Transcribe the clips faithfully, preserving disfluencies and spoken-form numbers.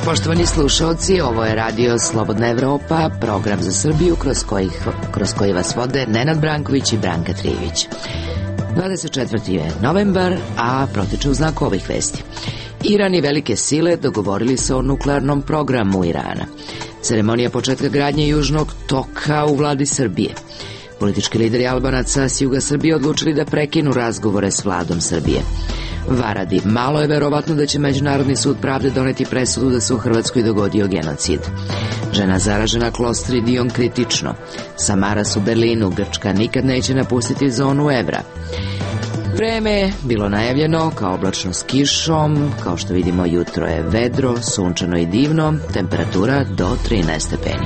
poštovani slušalci, ovo je Radio Slobodna Evropa, program za Srbiju kroz koji, kroz koji vas vode Nenad Branković i Branka Trijević. dvadeset četvrti je novembar, a protiče u znaku ovih vesti. Iran i velike sile dogovorili se o nuklearnom programu Irana. Ceremonija početka gradnje Južnog toka u vladi Srbije. Politički lideri Albanaca s juga Srbije odlučili da prekinu razgovore s vladom Srbije. Varadi, malo je verovatno da će Međunarodni sud pravde doneti presudu da se u Hrvatskoj dogodio genocid. Žena zaražena klostridijom kritično. Samaras u Berlinu, Grčka nikad neće napustiti zonu evra. Vreme je bilo najavljeno kao oblačno s kišom, kao što vidimo jutro je vedro, sunčano i divno, temperatura do trinaest stepeni.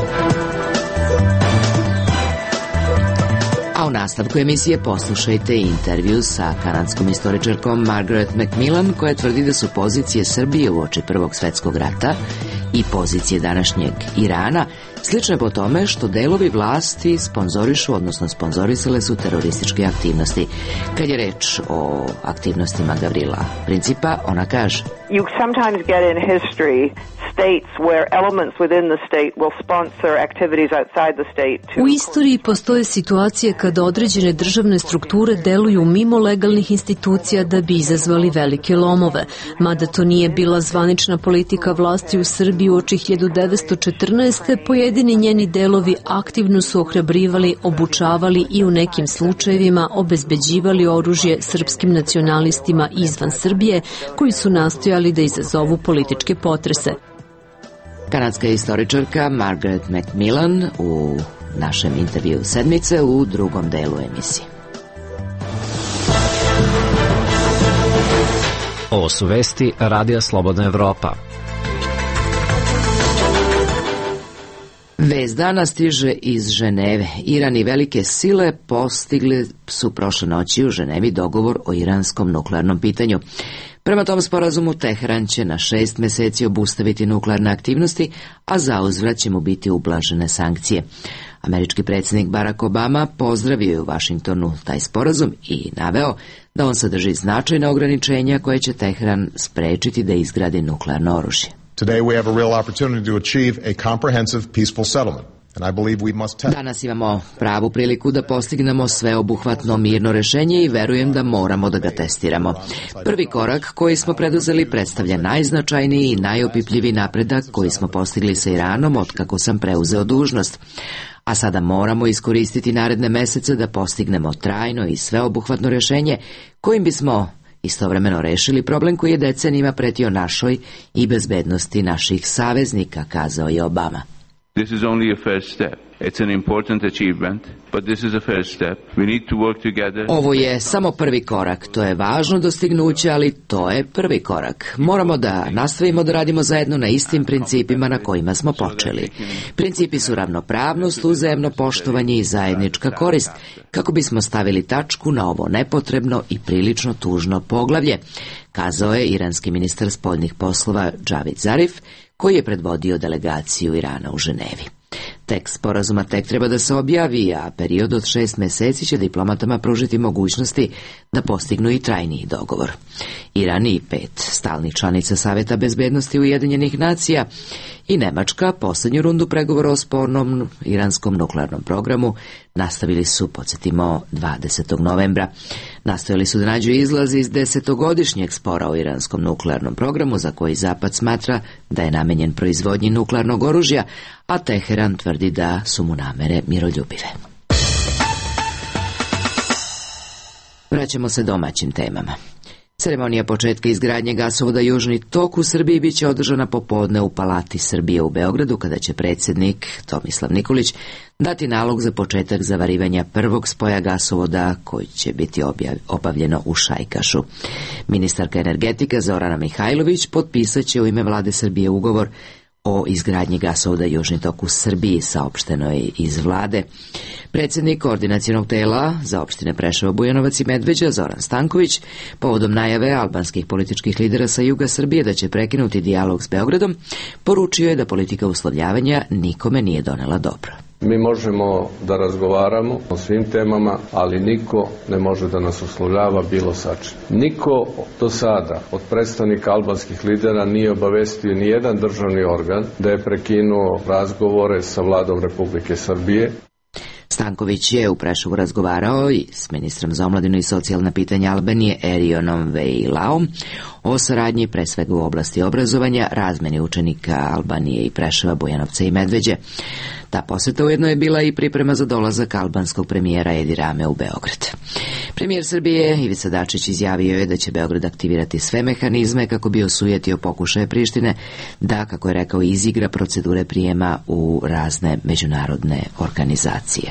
A u nastavku emisije poslušajte intervju sa kanadskom istoričarkom Margaret Macmillan, koja tvrdi da su pozicije Srbije uoči Prvog svetskog rata i pozicije današnjeg Irana slične po tome što delovi vlasti sponzorišu, odnosno sponzorisale su terorističke aktivnosti. Kad je reč o aktivnostima Gavrila Principa, ona kaže: You sometimes get in history states where elements within the state will sponsor activities outside the state. U istoriji postoje situacije kada određene državne strukture deluju mimo legalnih institucija da bi izazvali velike lomove. Mada to nije bila zvanična politika vlasti u Srbiji uoči hiljadu devetsto četrnaeste. Pojedini njeni delovi aktivno su ohrabrivali, obučavali i u nekim slučajevima obezbeđivali oružje srpskim nacionalistima izvan Srbije, koji su nastojali da izazovu političke potrese. Kanadska istoričarka Margaret Macmillan u našem intervju sedmice u drugom delu emisije. Ovo su vesti Radija Slobodna Evropa. Vest dana stiže iz Ženeve. Iran i velike sile postigli su prošle noći u Ženevi dogovor o iranskom nuklearnom pitanju. Prema tom sporazumu Teheran će na šest meseci obustaviti nuklearne aktivnosti, a zauzvrat će mu biti ublažene sankcije. Američki predsjednik Barack Obama pozdravio je u Vašingtonu taj sporazum i naveo da on sadrži značajna ograničenja koje će Teheran sprečiti da izgradi nuklearno oružje. Today we have a real opportunity to achieve a comprehensive peaceful settlement. And I believe we must test. Danas imamo pravu priliku da postignemo sveobuhvatno mirno rešenje i verujem da moramo da ga testiramo. Prvi korak koji smo preduzeli predstavlja najznačajniji i najopipljiviji napredak koji smo postigli sa Iranom od kako sam preuzeo dužnost. A sada moramo iskoristiti naredne mesece da postignemo trajno i sveobuhvatno rešenje kojim bismo istovremeno rešili problem koji je decenijima pretio našoj i bezbednosti naših saveznika, kazao je Obama. This is only a first step. It's an important achievement, but this is a first step. We need to work together. Ovo je samo prvi korak. To je važno dostignuće, ali to je prvi korak. Moramo da nastavimo da radimo zajedno na istim principima na kojima smo počeli. Principi su ravnopravnost, uzajamno poštovanje i zajednička korist, kako bismo stavili tačku na ovo nepotrebno i prilično tužno poglavlje, kazao je iranski ministar spoljnih poslova Džavid Zarif, koji je predvodio delegaciju Irana u Ženevi. Tekst sporazuma tek treba da se objavi, a period od šest meseci će diplomatama pružiti mogućnosti da postignu i trajniji dogovor. Iran i pet stalnih članica Saveta bezbednosti Ujedinjenih nacija i Nemačka posljednju rundu pregovora o spornom iranskom nuklearnom programu nastavili su, podsjetimo, dvadesetog novembra. Nastojali su da nađu izlaz iz desetogodišnjeg spora o iranskom nuklearnom programu, za koji Zapad smatra da je namenjen proizvodnji nuklearnog oružja, a Teheran tvrdi da su mu namere miroljubive. Vraćamo se domaćim temama. Ceremonija početka izgradnje gasovoda Južni tok u Srbiji biće održana popodne u Palati Srbije u Beogradu, kada će predsjednik Tomislav Nikolić dati nalog za početak zavarivanja prvog spoja gasovoda koji će biti obavljeno u Šajkašu. Ministarka energetika Zorana Mihajlović potpisat će u ime vlade Srbije ugovor o izgradnji gasovoda Južni tok u Srbiji, saopšteno je iz vlade. Predsjednik koordinacionog tela za opštine Preševo, Bujanovac i Medveđa, Zoran Stanković, povodom najave albanskih političkih lidera sa juga Srbije da će prekinuti dijalog s Beogradom, poručio je da politika uslovljavanja nikome nije donela dobro. Mi možemo da razgovaramo o svim temama, ali niko ne može da nas uslovljava bilo sačim. Niko do sada od predstavnika albanskih lidera nije obavestio ni jedan državni organ da je prekinuo razgovore sa vladom Republike Srbije. Stanković je u Preševu razgovarao i s ministrom za omladinu i socijalna pitanja Albanije Erionom Veilaom o saradnji pre svega u oblasti obrazovanja, razmeni učenika Albanije i Preševa, Bujanovca i Medveđe. Ta poseta ujedno je bila i priprema za dolazak albanskog premijera Edi Rame u Beograd. Premijer Srbije Ivica Dačić izjavio je da će Beograd aktivirati sve mehanizme kako bi osujetio pokušaje Prištine da, kako je rekao, izigra procedure prijema u razne međunarodne organizacije.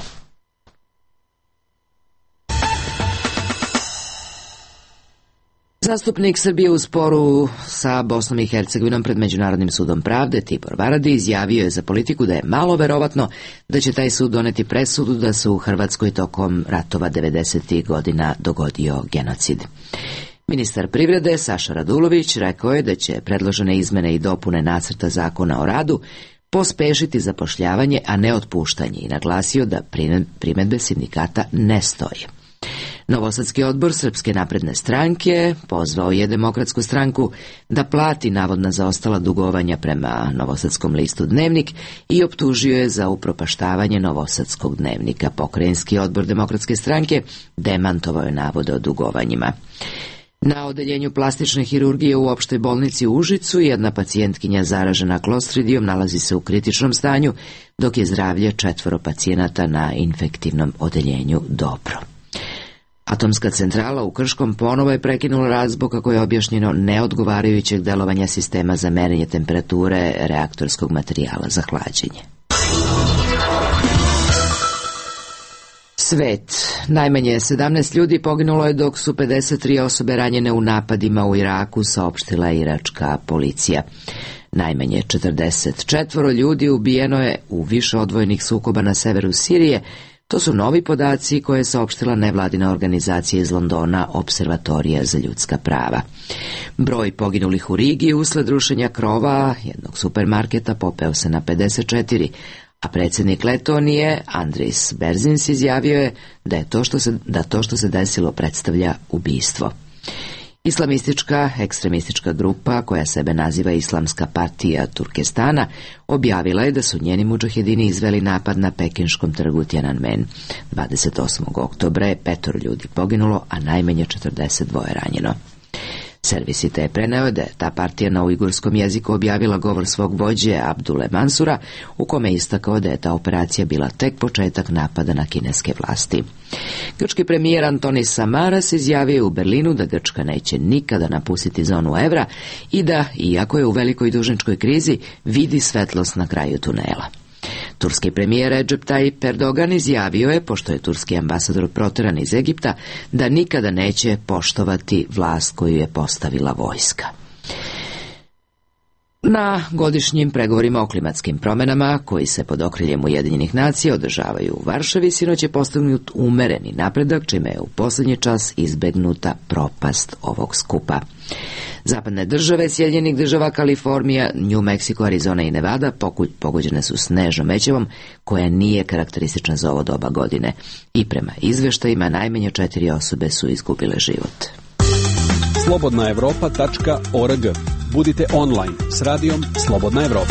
Zastupnik Srbije u sporu sa Bosnom i Hercegovinom pred Međunarodnim sudom pravde Tibor Varadi izjavio je za Politiku da je malo verovatno da će taj sud doneti presudu da se u Hrvatskoj tokom ratova devedesetih godina dogodio genocid. Ministar privrede Saša Radulović rekao je da će predložene izmene i dopune nacrta zakona o radu pospešiti zapošljavanje, a ne otpuštanje, i naglasio da primedbe sindikata ne stoje. Novosadski odbor Srpske napredne stranke pozvao je Demokratsku stranku da plati navodna zaostala dugovanja prema Novosadskom listu Dnevnik i optužio je za upropaštavanje Novosadskog dnevnika. Pokrajinski odbor Demokratske stranke demantovao je navode o dugovanjima. Na odeljenju plastične hirurgije u opštoj bolnici u Užicu jedna pacijentkinja zaražena klostridijom nalazi se u kritičnom stanju, dok je zdravlje četvoro pacijenata na infektivnom odeljenju dobro. Atomska centrala u Krškom ponovo je prekinula rad zbog, kako je objašnjeno, neodgovarajućeg delovanja sistema za merenje temperature reaktorskog materijala za hlađenje. Svet. Najmanje sedamnaest ljudi poginulo je, dok su pedeset tri osobe ranjene u napadima u Iraku, saopštila iračka policija. Najmanje četrdeset četvoro ljudi ubijeno je u više odvojenih sukoba na severu Sirije. To su novi podaci koje je saopštila nevladina organizacija iz Londona, Observatorija za ljudska prava. Broj poginulih u Rigi usled rušenja krova jednog supermarketa popeo se na pedeset četiri, a predsjednik Letonije Andris Berzins izjavio je da je to što se, da to što se desilo predstavlja ubistvo. Islamistička ekstremistička grupa, koja sebe naziva Islamska partija Turkestana, objavila je da su njeni mudžahedini izveli napad na pekinškom trgu Tiananmen. dvadeset osmog oktobra je petoro ljudi poginulo, a najmanje četrdeset dva ranjeno. Servis I T je preneo da je ta partija na ujgurskom jeziku objavila govor svog vođe Abdule Mansura, u kome je istakao da je ta operacija bila tek početak napada na kineske vlasti. Grčki premijer Antonis Samaras izjavio u Berlinu da Grčka neće nikada napustiti zonu evra i da, iako je u velikoj dužničkoj krizi, vidi svetlost na kraju tunela. Turski premijer Recep Tayyip Erdogan izjavio je, pošto je turski ambasador proteran iz Egipta, da nikada neće poštovati vlast koju je postavila vojska. Na godišnjim pregovorima o klimatskim promjenama, koji se pod okriljem Ujedinjenih nacija održavaju u Varšavi, sinoć je postignut umereni napredak, čime je u posljednji čas izbegnuta propast ovog skupa. Zapadne države, Sjedinjenih država, Kalifornija, New Mexico, Arizona i Nevada pogođene su snežnom mećevom koja nije karakteristična za ovo doba godine i prema izveštajima najmanje četiri osobe su izgubile život. slobodna evropa tačka org. Budite online s radijom Slobodna Evropa.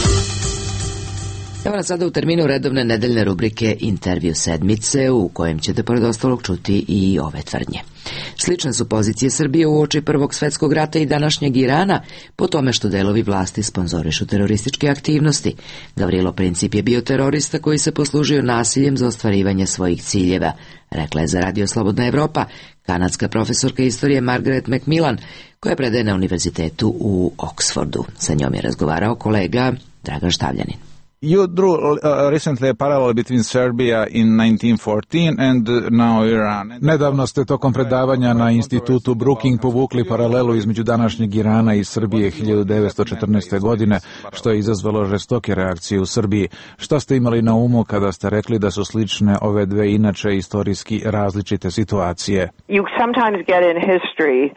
Evo nas sada u terminu redovne nedeljne rubrike Intervju sedmice, u kojem ćete pored ostalog čuti i ove tvrdnje. Slične su pozicije Srbije uoči Prvog svetskog rata i današnjeg Irana po tome što delovi vlasti sponzorišu terorističke aktivnosti. Gavrilo Princip je bio terorista koji se poslužio nasiljem za ostvarivanje svojih ciljeva, rekla je za Radio Slobodna Evropa kanadska profesorka istorije Margaret Macmillan, koja predaje na univerzitetu u Oksfordu. Sa njom je razgovarao kolega Dragan Štavljanin. You drew uh, recently a parallel between Serbia in nineteen fourteen and now Iran. Nedavno ste tokom predavanja na institutu Brookings povukli paralelu između današnjeg Irana i Srbije hiljadu devetsto četrnaeste. godine, što je izazvalo žestoke reakcije u Srbiji. Šta ste imali na umu kada ste rekli da su slične ove dve inače istorijski različite situacije? You sometimes get in history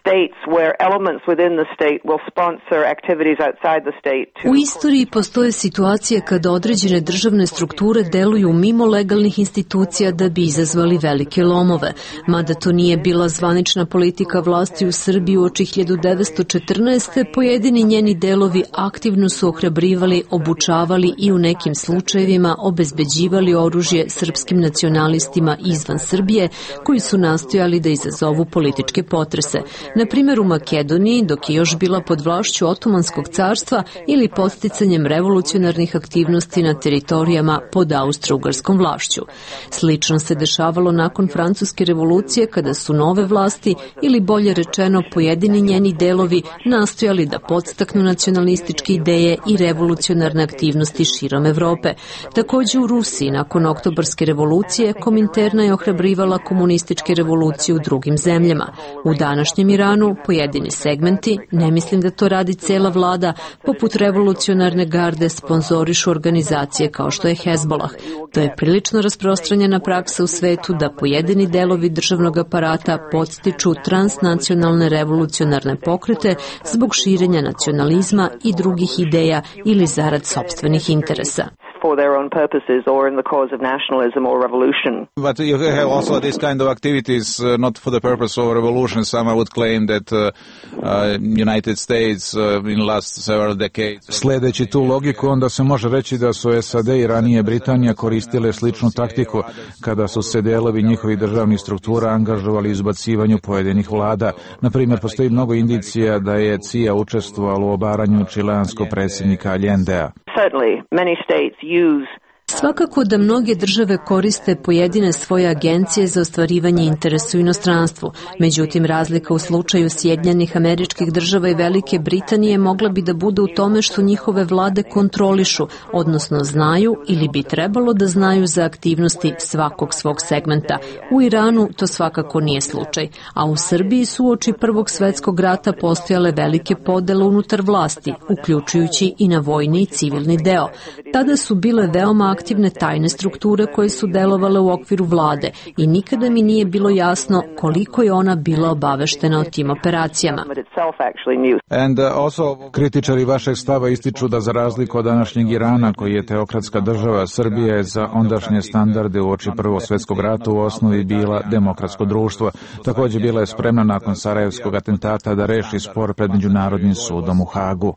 states where elements within the state will sponsor activities outside the state. U istoriji postoje situacije kada određene državne strukture deluju mimo legalnih institucija da bi izazvali velike lomove. Mada to nije bila zvanična politika vlasti u Srbiji uoči hiljadu devetsto četrnaeste. pojedini njeni delovi aktivno su ohrabrivali, obučavali i u nekim slučajevima obezbeđivali oružje srpskim nacionalistima izvan Srbije koji su nastojali da izazovu političke potrese. Na primjer u Makedoniji, dok je još bila pod vlašću Otomanskog carstva, ili podsticanjem revolucionarnih aktivnosti na teritorijama pod austro-ugarskom vlašću. Slično se dešavalo nakon Francuske revolucije kada su nove vlasti, ili bolje rečeno pojedini njeni delovi, nastojali da podstaknu nacionalističke ideje i revolucionarne aktivnosti širom Evrope. Takođe u Rusiji, nakon oktobarske revolucije, Kominterna je ohrabrivala komunističke revolucije u drugim zemljama. U današnjem Iranu pojedini segmenti, ne mislim da to radi cela vlada, poput revolucionarne garde sponzorišu organizacije kao što je Hezbolah. To je prilično rasprostranjena praksa u svetu da pojedini delovi državnog aparata podstiču transnacionalne revolucionarne pokrete zbog širenja nacionalizma i drugih ideja ili zarad sopstvenih interesa. For their own purposes or in the cause of nationalism or revolution. But you have also this kind of activities uh, not for the purpose of revolution. Some would claim that uh, uh, United States uh, in last several decades. Sledeći tu logiku, onda se može reći da su S A D i ranije Britanija koristile sličnu taktiku kada su se delovi njihovih državnih struktura angažovali u izbacivanju pojedinih vlada. Na primjer, postoji mnogo indicija da je C I A učestvovala u obaranju čileanskog predsjednika Allendea. Certainly, many states use Svakako da mnoge države koriste pojedine svoje agencije za ostvarivanje interesa u inostranstvu. Međutim, razlika u slučaju Sjedinjenih Američkih Država i Velike Britanije mogla bi da bude u tome što njihove vlade kontrolišu, odnosno znaju ili bi trebalo da znaju za aktivnosti svakog svog segmenta. U Iranu to svakako nije slučaj, a u Srbiji su uoči Prvog svetskog rata postojale velike podele unutar vlasti, uključujući i na vojni i civilni deo. Tada su bile veoma aktivne tajne strukture koje su delovale u okviru vlade i nikada mi nije bilo jasno koliko je ona bila obaveštena o tim operacijama. And uh, also, kritičari vašeg stava ističu da za razliku od današnjeg Irana, koji je teokratska država, Srbija je za ondašnje standarde uoči Prvog svetskog rata u osnovi bila demokratsko društvo. Takođe bila je spremna nakon Sarajevskog atentata da reši spor pred Međunarodnim sudom u Hagu.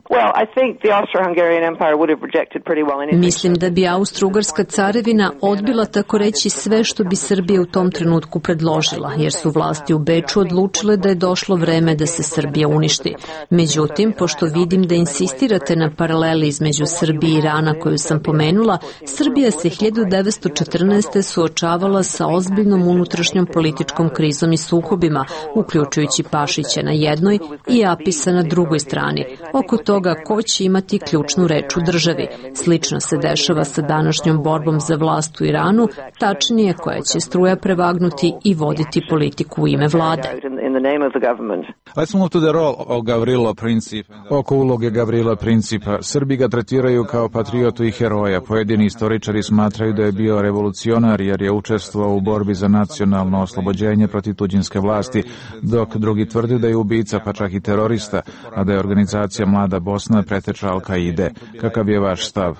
Mislim da bi Austro-Ugarska carevina odbila tako reći sve što bi Srbija u tom trenutku predložila, jer su vlasti u Beču odlučile da je došlo vreme da se Srbija uništi. Međutim, pošto vidim da insistirate na paraleli između Srbije i Irana koju sam pomenula, Srbija se hiljadu devetsto četrnaeste. suočavala sa ozbiljnom unutrašnjom političkom krizom i sukobima, uključujući Pašića na jednoj i Apisa na drugoj strani, oko toga ko će imati ključnu reč u državi. Slično se dešava sa današnjom borbom za vlast u Iranu, tačnije koja će struja prevagnuti i voditi politiku u ime vlade. Let's move to the role of Gavrilo Princip. Oko uloge Gavrila Principa, Srbi ga tretiraju kao patriotu i heroja. Pojedini istoričari smatraju da je bio revolucionar jer je učestvovao u borbi za nacionalno oslobođenje protiv tuđinske vlasti, dok drugi tvrde da je ubica pa čak i terorista, a da je organizacija Mlada Bosna preteča Al-Kaide. Kakav je vaš stav?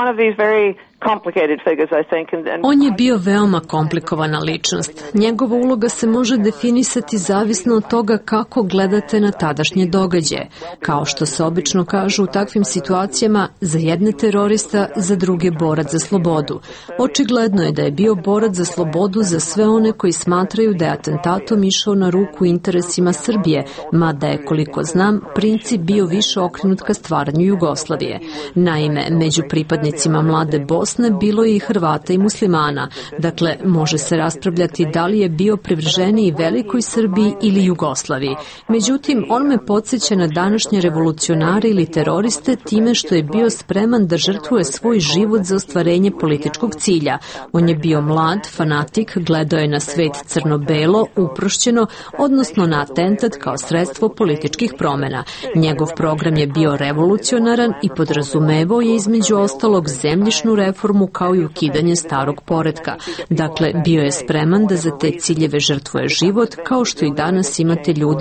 On je bio veoma komplikovana ličnost. Njegova uloga se može definisati zavisno od toga kako gledate na tadašnje događaje. Kao što se obično kažu u takvim situacijama, za jedne terorista, za druge borac za slobodu. Očigledno je da je bio borac za slobodu za sve one koji smatraju da je atentatom išao na ruku interesima Srbije, mada je, koliko znam, Princip bio više okrenut ka stvaranju Jugoslavije. Naime, među pripadnicima Mlade Bosne bilo je i Hrvata i muslimana, dakle može se raspravljati da li je bio privrženiji velikoj Srbiji ili Jugoslaviji. Međutim, on me podsjeća na današnje revolucionare ili teroriste time što je bio spreman da žrtvuje svoj život za ostvarenje političkog cilja. On je bio mlad, fanatik, gledao je na svet crno-belo, uprošćeno, odnosno na atentat kao sredstvo političkih promena. Njegov program je bio revolucionaran i podrazumevao je između ostalog zemljišnu reformu kao i ukidanje starog poretka. Dakle, bio je spreman da za te ciljeve žrtvuje život, kao što i danas imate ljudi koji smatraju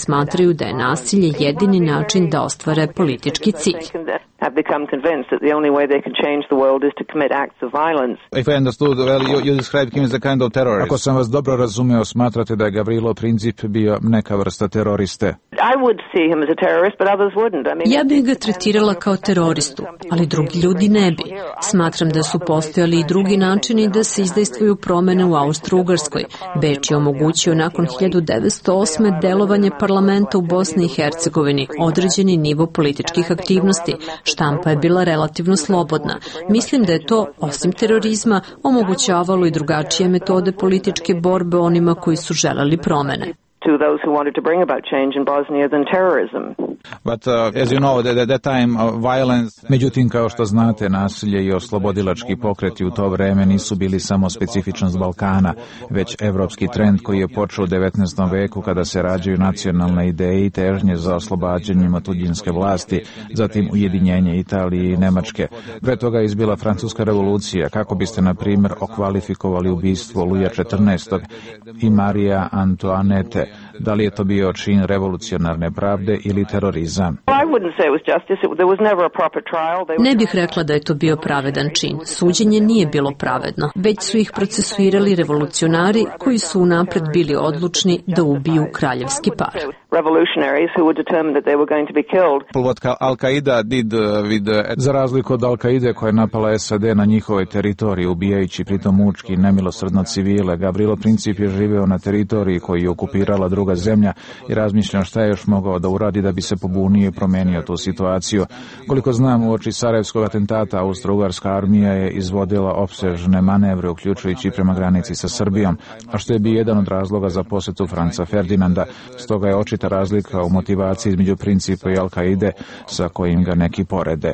smatraju da je nasilje jedini način da ostvare politički cilj. Have become convinced that the only way they can change the world is to commit acts of violence. If I understood well, you, you described him as a kind of terrorist. Ako sam vas dobro razumeo, smatrate da je Gavrilo Princip bio neka vrsta teroriste. I would see him as a terrorist, but others wouldn't. I mean, ja bih ga tretirala kao teroristu, ali drugi ljudi ne bi. Smatram da su postojali i drugi načini da se izdejstvuju promene u Austro-Ugarskoj. Beč je omogućio nakon hiljadu devetsto osme delovanje parlamenta u Bosni i Hercegovini, određeni nivo političkih aktivnosti. Štampa je bila relativno slobodna. Mislim da je to, osim terorizma, omogućavalo i drugačije metode političke borbe onima koji su želeli promene. To those who wanted to bring about change in Bosnia than terrorism. But uh, as you know, at that time uh, violence. Međutim, kao što znate, nasilje i oslobodilački pokreti u to vreme nisu bili samo specifičnost Balkana, već evropski trend koji je počeo u devetnaestom veku kada se rađaju nacionalne ideje i težnje za oslobađanjem od tuđinske vlasti, zatim ujedinjenje Italije i Nemačke. Pre toga je izbila Francuska revolucija. Kako biste, na primjer, okvalifikovali ubistvo Luja četrnaestog i Marija Antoanete? Da li je to bio čin revolucionarne pravde ili terorizam? Ne bih rekla da je to bio pravedan čin. Suđenje nije bilo pravedno, već su ih procesuirali revolucionari koji su unapred bili odlučni da ubiju kraljevski par. What Al-Qaida did with, za razliku od Al-Qaide koja je napala S A D na njihovoj teritoriji, ubijajući pritom mučki i nemilosrdno civile, Gavrilo Princip je živeo na teritoriji koju je okupirala druga zemlja i razmišljao šta je još mogao da uradi da bi se pobunio i promenio tu situaciju. Koliko znam, uoči Sarajevskog atentata Austro-Ugarska armija je izvodila opsežne manevre, uključujući prema granici sa Srbijom, a što je bio jedan od razloga za posetu Franca Ferdinanda. Stoga je očita razlika u motivaciji između Principa i Al-Qaide, sa kojim ga neki porede.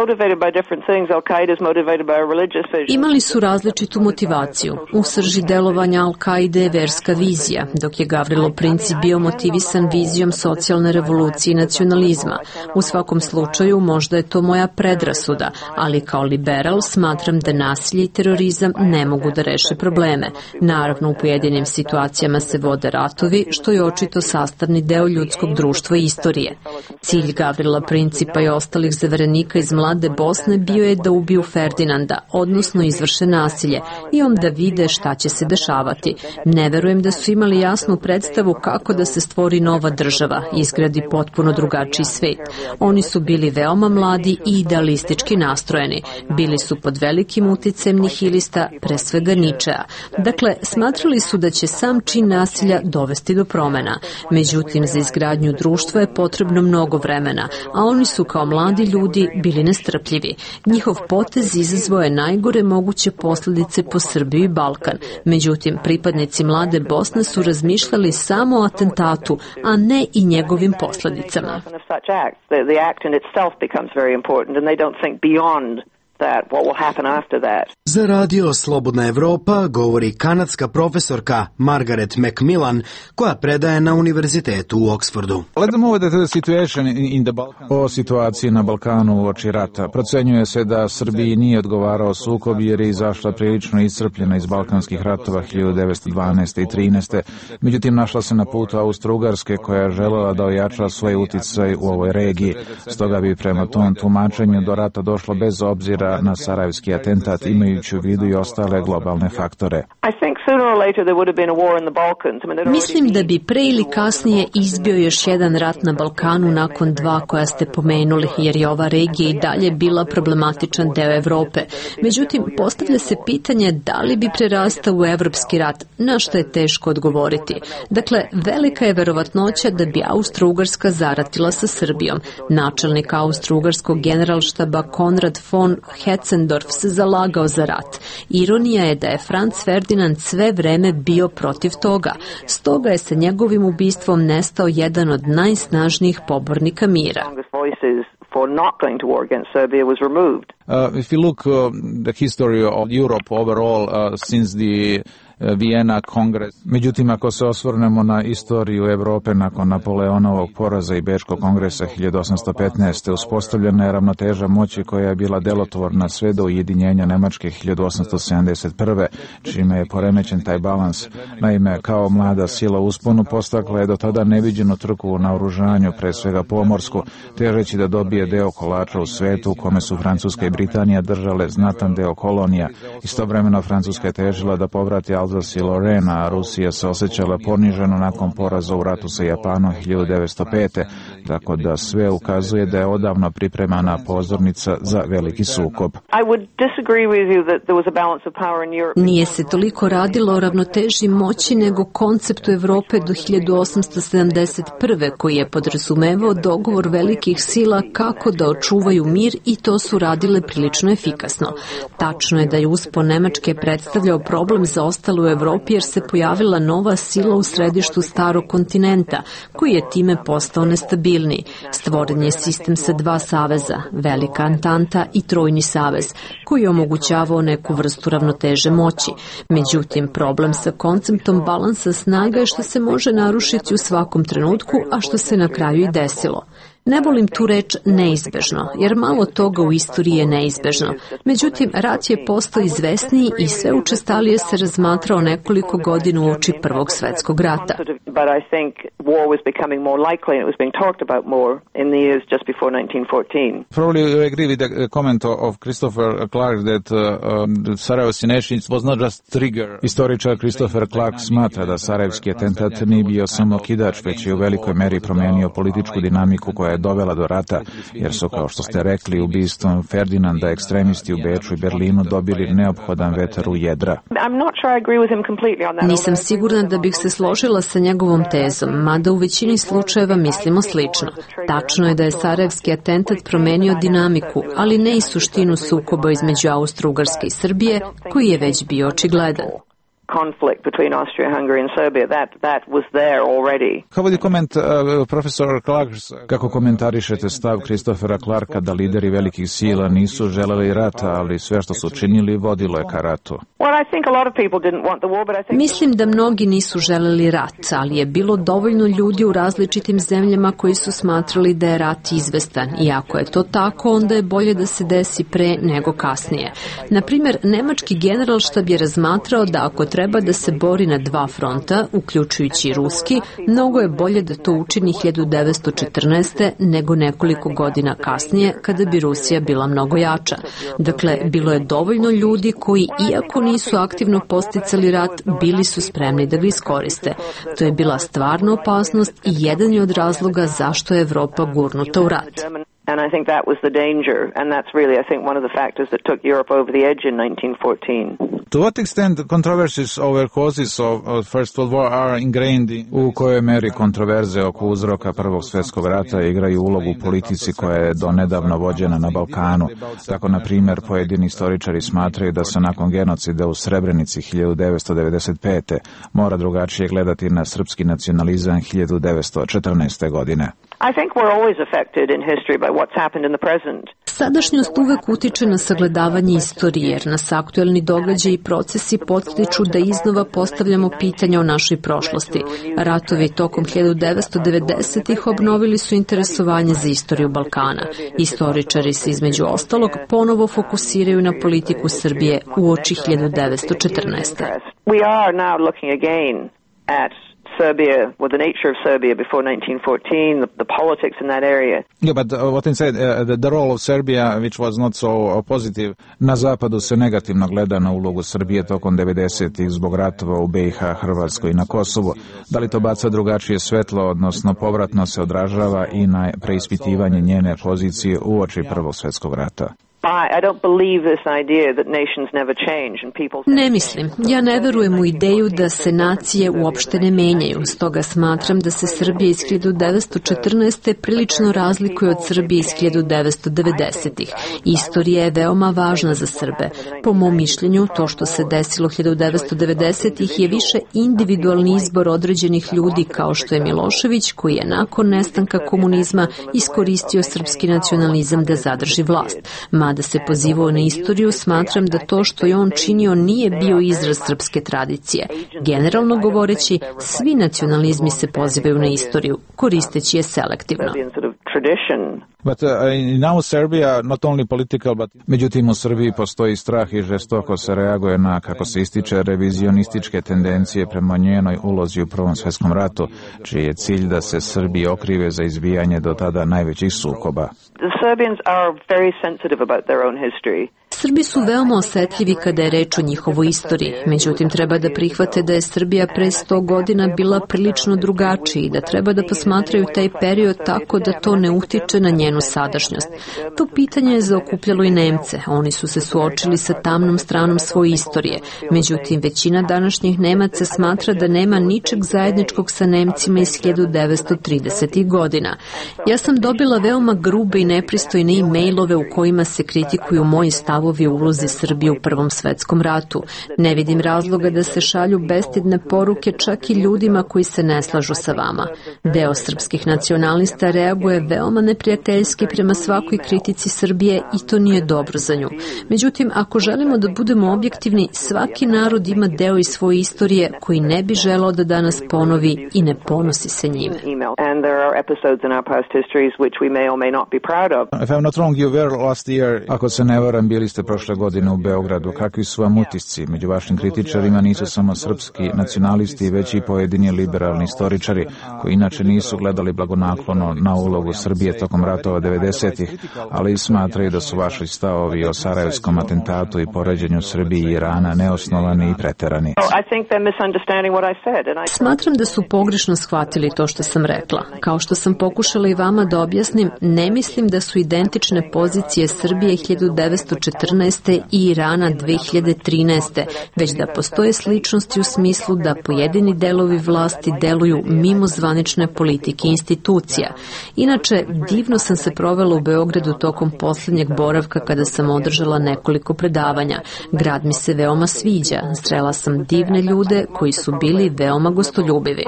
Imali su različitu motivaciju. U srži delovanja Al-Qaide je verska vizija, dok je Gavrilo Princip bio motivisan vizijom socijalne revolucije i nacionalizma. U svakom slučaju možda je to moja predrasuda, ali kao liberal smatram da nasilje i terorizam ne mogu da reše probleme. Naravno, u pojedinim situacijama se vode ratovi, što je očito sastavni deo ljudskog društva i istorije. Cilj Gavrila Principa i ostalih zaverenika iz mlade Bosne bio je da ubiju Ferdinanda, odnosno izvrše nasilje, i onda vide šta će se dešavati. Ne verujem da su imali jasnu predstavu kako da se stvori nova država, izgradi potpuno drugačiji svet. Oni su bili veoma mladi i idealistički nastrojeni. Bili su pod velikim uticajem nihilista, pre svega Ničea. Dakle, smatrali su da će sam čin nasilja dovesti do promena. Međutim, za izgradnju društva je potrebno mnogo vremena, a oni su kao mladi ljudi bili nestrpljivi. Njihov potez izazvao je najgore moguće posljedice po Srbiju i Balkan. Međutim, pripadnici mlade Bosne su razmišljali samo o atentatu, a ne i njegovim posljedicama. That, what will happen after that. Za radio Slobodna Evropa govori kanadska profesorka Margaret Macmillan, koja predaje na univerzitetu u Oxfordu. O situaciji na Balkanu uoči rata. Procenjuje se da Srbiji nije odgovarao sukob jer je izašla prilično iscrpljena iz balkanskih ratova hiljadu devetsto dvanaeste i trinaeste. Međutim, našla se na putu Austro-Ugarske koja je želela da ojača svoj uticaj u ovoj regiji. Stoga bi prema tom tumačenju do rata došlo bez obzira na sarajevski atentat, imajući u vidu i ostale globalne faktore. Mislim da bi pre ili kasnije izbio još jedan rat na Balkanu nakon dva koja ste pomenuli, jer je ova regija i dalje bila problematičan deo Evrope. Međutim, postavlja se pitanje da li bi prerastao u evropski rat, na što je teško odgovoriti. Dakle, velika je verovatnoća da bi Austro-Ugarska zaratila sa Srbijom. Načelnik Austro-Ugarskog generalštaba Konrad von Hetzendorf se zalagao za rat. Ironija je da je Franz Ferdinand sve vreme bio protiv toga. Stoga je sa njegovim ubistvom nestao jedan od najsnažnijih pobornika mira. For not going to war against Serbia was removed. Uh, if you look uh, the history of Europe overall uh, since the Vijena kongres. Međutim, ako se osvrnemo na istoriju Evrope nakon Napoleonovog poraza i Bečkog kongresa hiljadu osamsto petnaeste. uspostavljena je ravnoteža moći koja je bila delotvorna sve do ujedinjenja Nemačke hiljadu osamsto sedamdeset prve. čime je poremećen taj balans. Naime, kao mlada sila usponu postakla je do tada neviđenu trku u naoružanju, pre svega pomorsku, težeći da dobije deo kolača u svetu u kome su Francuska i Britanija držale znatan deo kolonija. Istovremeno Francuska je težila da povrati Alzas i Lorena, a Rusija se osjećala poniženo nakon poraza u ratu sa Japanom hiljadu devetsto pete. Tako da sve ukazuje da je odavno pripremana pozornica za veliki sukob. Nije se toliko radilo o ravnoteži moći nego konceptu Evrope do hiljadu osamsto sedamdeset prve. koji je podrazumevao dogovor velikih sila kako da očuvaju mir i to su radile prilično efikasno. Tačno je da je uspon Nemačke predstavljao problem za ostalo u Evropi jer se pojavila nova sila u središtu starog kontinenta koji je time postao nestabilniji. Stvoren je sistem sa dva saveza, Velika Antanta i Trojni savez, koji je omogućavao neku vrstu ravnoteže moći. Međutim, problem sa konceptom balansa snaga je što se može narušiti u svakom trenutku, a što se na kraju i desilo. Ne volim tu reč neizbežno, jer malo toga u istoriji je neizbežno. Međutim, rat je postao izvesniji i sve učestalije se razmatrao nekoliko godina u oči Prvog svetskog rata. Probably you agree with the comment of Christopher Clark that uh, Sarajevo assassination was not just trigger. Historičar Christopher Clark smatra da sarajevski atentat nije bio samo kidač, već je u velikoj meri promenio političku dinamiku koja je dovela do rata, jer su, kao što ste rekli, ubistvom Ferdinanda ekstremisti u Beču i Berlinu dobili neophodan vetar u jedra. Nisam sigurna da bih se složila sa njegovom tezom, mada u većini slučajeva mislimo slično. Tačno je da je sarajevski atentat promenio dinamiku, ali ne i suštinu sukoba između Austro-Ugarske i Srbije, koji je već bio očigledan. conflict between Austria-Hungary and Serbia, that that was there already. How would you comment, uh, Professor Clark, kako komentarišete stav Christophera Clarka da lideri velikih sila nisu želeli rata, ali sve što su činili vodilo je ka ratu? Well, I think a lot of people didn't want the war, but I think Mislim da mnogi nisu želeli rat, ali je bilo dovoljno ljudi u različitim zemljama koji su smatrali da je rat izvestan. I ako je to tako, onda je bolje da se desi pre nego kasnije. Na primjer, nemački generalštab je razmatrao da ako treba da se bori na dva fronta, uključujući i ruski, mnogo je bolje da to učini hiljadu devetsto četrnaeste. nego nekoliko godina kasnije, kada bi Rusija bila mnogo jača. Dakle, bilo je dovoljno ljudi koji, iako nisu aktivno posticali rat, bili su spremni da ga iskoriste. To je bila stvarna opasnost i jedan je od razloga zašto je Evropa gurnuta u rat. And I think that was the danger, and that's really, I think, one of the factors that took Europe over the edge in nineteen fourteen. To what extent controversies over causes of, of First World War are ingrained in... U kojoj meri kontroverze oko uzroka Prvog svjetskog rata igraju ulogu u politici koja je donedavno vođena na Balkanu. Tako, na primjer, pojedini istoričari smatraju da se nakon genocida u Srebrenici hiljadu devetsto devedeset pete. mora drugačije gledati na srpski nacionalizam hiljadu devetsto četrnaeste. godine. I think we're always affected in history by what's happened in the present. Sadašnjost uvek utiče na sagledavanje istorije, jer nas aktuelni događaji i procesi potiču da iznova postavljamo pitanja o našoj prošlosti. Ratovi tokom hiljadu devetsto devedesetih obnovili su interesovanje za istoriju Balkana. Istoričari se između ostalog ponovo fokusiraju na politiku Srbije u oči hiljadu devetsto četrnaeste. We are now looking again at Serbia, well, the nature of Serbia before nineteen fourteen, the, the politics in that area. Yeah, but uh, what I said, uh, the, the role of Serbia, which was not so uh, positive, na zapadu se negativno gleda na ulogu Srbije tokom devedesetih zbog ratova u B i H, Hrvatskoj i na Kosovu. Da li to baca drugačije svetlo, odnosno povratno se odražava i na preispitivanje njene pozicije uoči Prvog svjetskog rata? Ne mislim. Ja ne verujem u ideju da se nacije uopšte ne menjaju. Stoga smatram da se Srbija iz hiljadu devetsto četrnaeste. prilično razlikuje od Srbije iz hiljadu devetsto devedesetih. Istorija je veoma važna za Srbe. Po mom mišljenju, to što se desilo hiljadu devetsto devedesetih. je više individualni izbor određenih ljudi kao što je Milošević, koji je nakon nestanka komunizma iskoristio srpski nacionalizam da zadrži vlast. Mada mada se pozivao na istoriju, smatram da to što je on činio nije bio izraz srpske tradicije. Generalno govoreći, svi nacionalizmi se pozivaju na istoriju, koristeći je selektivno. But uh, now Serbia not only political but međutim u Srbiji postoji strah i žestoko se reaguje na, kako se ističe, revizionističke tendencije prema njenoj ulozi u Prvom svetskom ratu, čiji je cilj da se Srbiji okrive za izbijanje do tada najvećih sukoba. The Serbians are very sensitive about their own history. Srbi su veoma osetljivi kada je reč o njihovoj istoriji, međutim treba da prihvate da je Srbija pre sto godina bila prilično drugačija i da treba da posmatraju taj period tako da to ne utiče na njenu sadašnjost. To pitanje je zaokupljalo i Nemce, oni su se suočili sa tamnom stranom svoje istorije, međutim većina današnjih Nemaca smatra da nema ničeg zajedničkog sa Nemcima iz hiljadu devetsto tridesetih godina. Ja sam dobila veoma grube i nepristojne e-mailove u kojima se kritikuju moji stavovi u ulozi Srbije u Prvom svetskom ratu. Ne vidim razloga da se šalju bestidne poruke čak i ljudima koji se ne slažu sa vama. Deo srpskih nacionalista reaguje veoma neprijateljski prema svakoj kritici Srbije i to nije dobro za nju. Međutim, ako želimo da budemo objektivni, svaki narod ima deo iz svoje istorije koji ne bi želeo da danas ponovi i ne ponosi se njime. If I'm not wrong, you were last year, ako se ne varam, bili ste prošle godine u Beogradu. Kakvi su vam utisci? Među vašim kritičarima nisu samo srpski nacionalisti, već i pojedini liberalni istoričari, koji inače nisu gledali blagonaklono na ulogu Srbije tokom ratova devedesetih, ali i smatraju da su vaši stavovi o sarajevskom atentatu i poređenju Srbije i Irana neosnovani i preterani. Smatram da su pogrešno shvatili to što sam rekla. Kao što sam pokušala i vama da objasnim, ne mislim da su identične pozicije Srbije hiljadu devetsto četrnaeste i Irana dve hiljade trinaeste, već da postoje sličnosti u smislu da pojedini delovi vlasti deluju mimo zvanične politike i institucija. Inače, divno sam se provela u Beogradu tokom poslednjeg boravka kada sam održala nekoliko predavanja. Grad mi se veoma sviđa. Srela sam divne ljude koji su bili veoma gostoljubivi.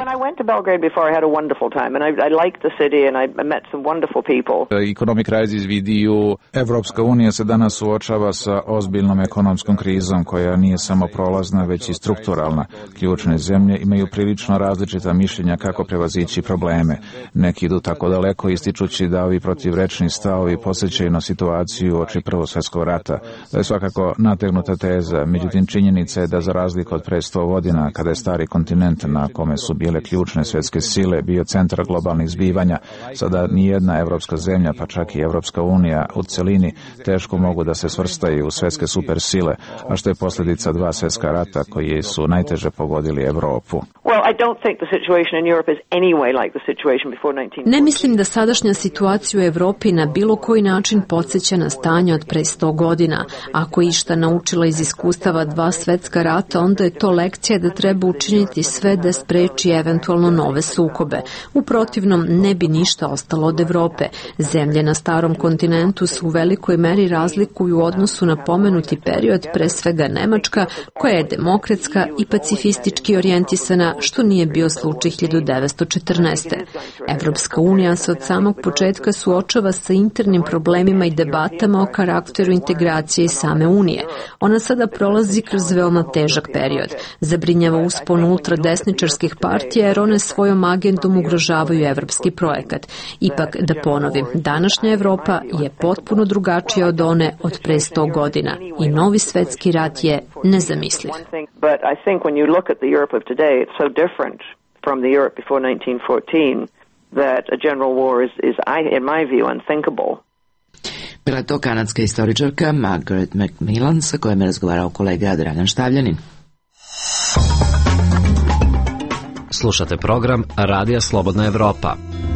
Economic crisis vidiju, Evropska unija se danas suočava sa ozbiljnom ekonomskom krizom koja nije samo prolazna, već i strukturalna. Ključne zemlje imaju prilično različita mišljenja kako prevazići probleme. Neki idu tako daleko ističući da ovi protivrečni stavovi podsjećaju na situaciju oči Prvog svjetskog rata. To je svakako nategnuta teza, međutim činjenica je da za razliku od pre sto godina, kada je stari kontinent na kome su bile ključne svjetske sile bio centar globalnih zbivanja, sada nijedna evropska zemlja, pa čak i Evropska unija u celini teško mogu da se svrstaju u svjetske supersile, a što je posljedica dva svjetska rata koji su najteže pogodili Evropu. Ne mislim da sadašnja situacija u Evropi na bilo koji način podsjeća na stanje od pre sto godina. Ako išta naučila iz iskustava dva svetska rata, onda je to lekcija da treba učiniti sve da spreči eventualno nove sukobe. U protivnom, ne bi ništa ostalo od Evrope. Zemlje na starom kontinentu su u velikoj meri razlikuju u odnosu na pomenuti period, pre svega Nemačka, koja je demokratska i pacifistički orijentisana, što nije bio slučaj hiljadu devetsto četrnaeste. Evropska unija se od samog početka suočava sa internim problemima i debatama o karakteru integracije i same unije. Ona sada prolazi kroz veoma težak period. Zabrinjava uspon ultradesničarskih partija jer one svojom agendom ugrožavaju evropski projekat. Ipak, da ponovim, današnja Evropa je potpuno drugačija od one od pre sto godina i novi svetski rat je nezamisliv. From the Europe before nineteen fourteen, that a general war is, is I, in my view, unthinkable. Bila to kanadska istoričarka Margaret Macmillan, sa kojom je razgovarao kolega Dragan Štavljanin. Slušate program Radija Slobodna Evropa.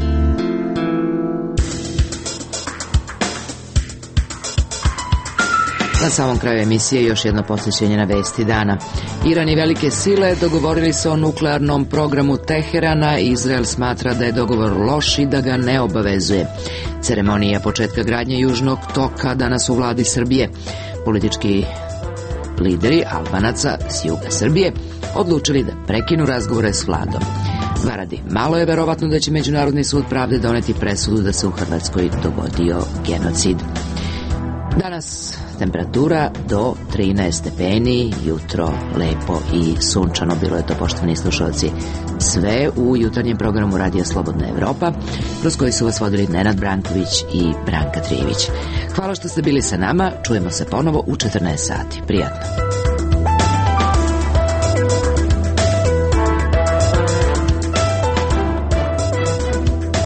Na samom kraju emisije još jedno posjećenje na vesti dana. Iran i velike sile dogovorili se o nuklearnom programu Teherana. Izrael smatra da je dogovor loš i da ga ne obavezuje. Ceremonija početka gradnje Južnog toka danas u vladi Srbije. Politički lideri Albanaca s juga Srbije odlučili da prekinu razgovore s vladom. Varadi, malo je verovatno da će Međunarodni sud pravde doneti presudu da se u Hrvatskoj dogodio genocid. Danas temperatura do trinaest stepeni, jutro lepo i sunčano, bilo je to, poštovani slušalci, sve u jutarnjem programu Radija Slobodna Evropa, kroz koji su vas vodili Nenad Branković i Branka Trijević. Hvala što ste bili sa nama, čujemo se ponovo u četrnaest sati. Prijatno.